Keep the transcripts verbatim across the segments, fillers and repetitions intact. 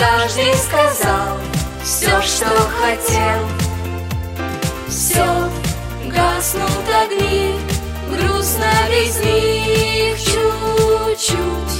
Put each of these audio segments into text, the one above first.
каждый сказал все, что хотел. Все, гаснут огни, грустно без них чуть-чуть.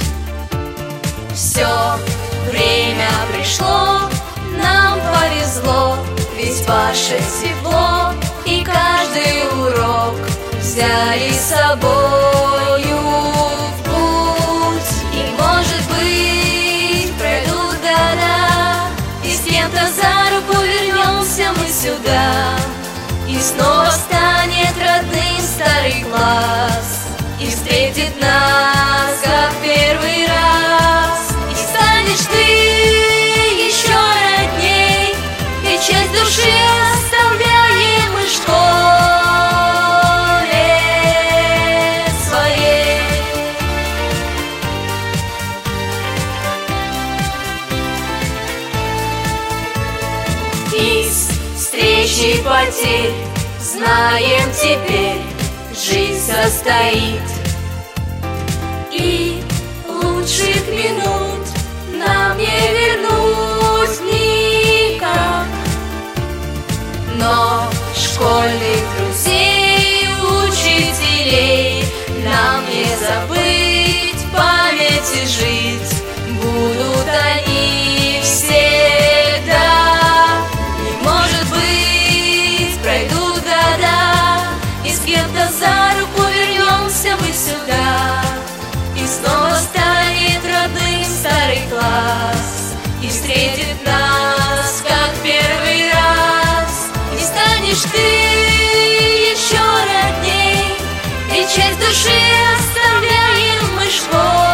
Все, время пришло, нам повезло, ведь ваше тепло и каждый урок взяли с собою в путь. И может быть пройдут года, и с кем-то за руку вернемся мы сюда, и снова станет родным старый класс, и встретит нас, как первый раз. И станешь ты еще родней, и часть души оставляем мы в школе своей. Из встречи потерь знаем теперь, жизнь состоит, и лучших минут нам не вернуть никак. Но школьных друзей, учителей нам не забыть, в памяти жить будут они всегда. И может быть пройдут года, и с кем-то за руку вернемся мы сюда, и снова станет родным старый класс, и встретит нас, как первый раз. И станешь ты еще родней, и часть души оставляем мы в школе